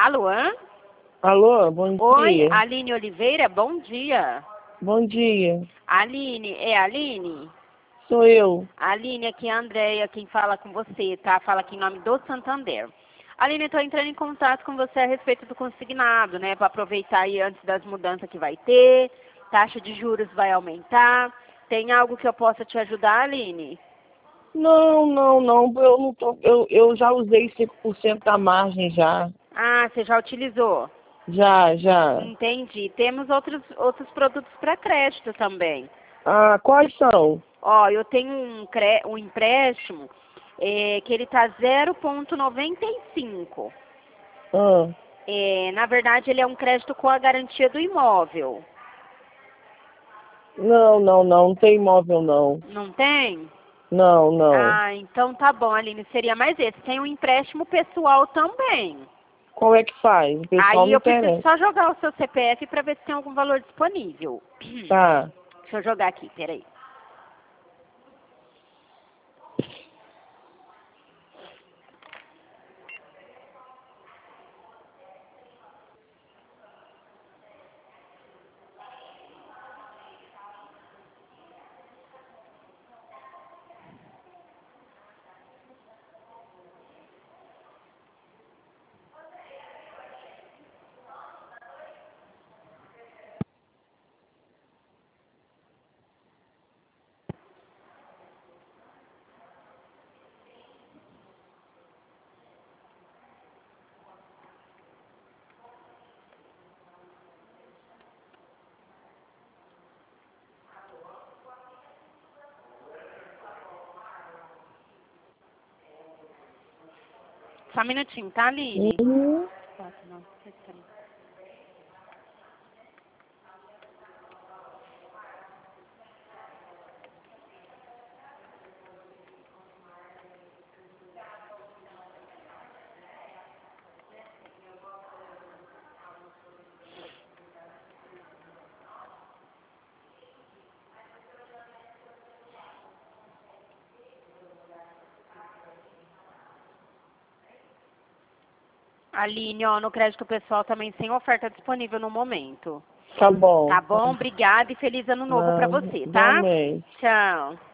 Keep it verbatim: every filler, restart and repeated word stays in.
Alô? Alô, bom Oi, dia. Aline Oliveira, bom dia. Bom dia. Aline, é a Aline? Sou eu. Aline, aqui é a Andréia, quem fala com você, tá? Fala aqui em nome do Santander. Aline, eu tô entrando em contato com você a respeito do consignado, né? Para aproveitar aí antes das mudanças que vai ter, taxa de juros vai aumentar. Tem algo que eu possa te ajudar, Aline? Não, não, não, eu não tô, eu, eu já usei cinco por cento da margem já. Ah, você já utilizou? Já, já. Entendi. Temos outros, outros produtos para crédito também. Ah, quais são? Ó, eu tenho um, cre... um empréstimo é, que ele tá zero vírgula noventa e cinco. Ah, É, na verdade, ele é um crédito com a garantia do imóvel. não, não, não, não tem imóvel não. Não tem? Não, não. Ah, então tá bom, Aline, seria mais esse. Tem um empréstimo pessoal também. Como é que faz? O pessoal Aí não eu preciso interessa. só jogar o seu C P F para ver se tem algum valor disponível. Tá. Deixa eu jogar aqui, peraí. Só um minutinho, tá, Aline? Uhum. Quatro, nove, sete, três. Aline, ó, no crédito pessoal também sem oferta disponível no momento. Tá bom. Tá bom? Obrigada e feliz ano novo pra Ah, você, tá? igualmente. Tchau.